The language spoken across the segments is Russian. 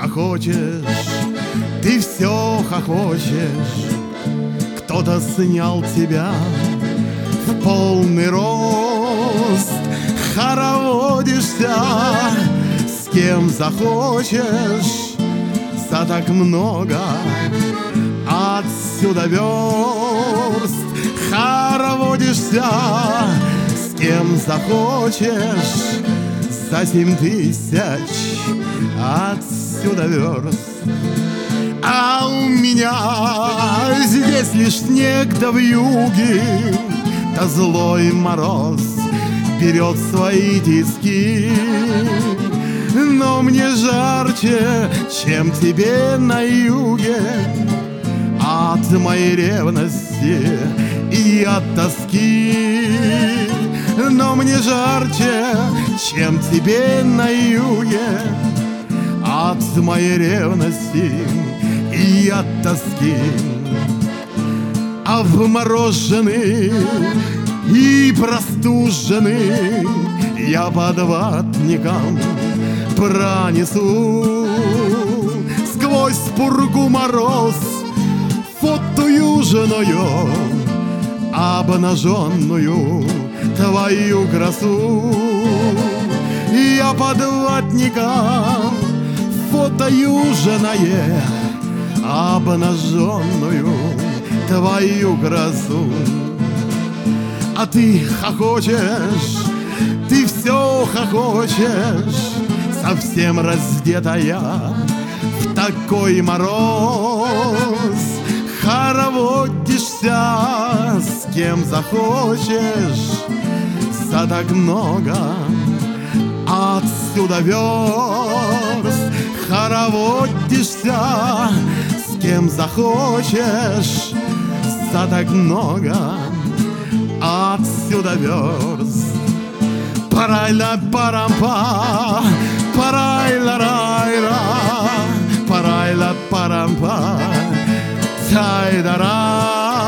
хохочешь, ты все хохочешь. Кто-то снял тебя в полный рост, хороводишься с кем захочешь. За так много отсюда верст хороводишься с кем захочешь. За 7000 отсюда верст. А у меня здесь лишь снег да вьюги, да злой мороз берет свои тиски. Но мне жарче, чем тебе на юге, от моей ревности и от тоски. Но мне жарче, чем тебе на юге, от моей ревности и от тоски. А вмороженный и простуженный я под ватником пронесу сквозь пургу мороз фотою женою обнаженную твою красу. Я под ватником фотою женое обнаженную твою красу. А ты хохочешь, ты все хохочешь, совсем раздетая в такой мороз. Хороводишься с кем захочешь. За так много отсюда верст хороводишься с кем захочешь. За так много отсюда верст. Парайла парампа, парайла райла, парайла парампа, тайдара.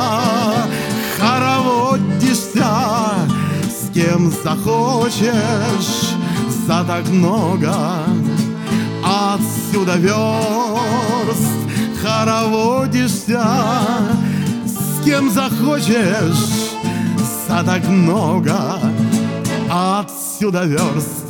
Хороводишься с кем захочешь. За так много отсюда верст хороводишься с кем захочешь. За так много отсюда верст.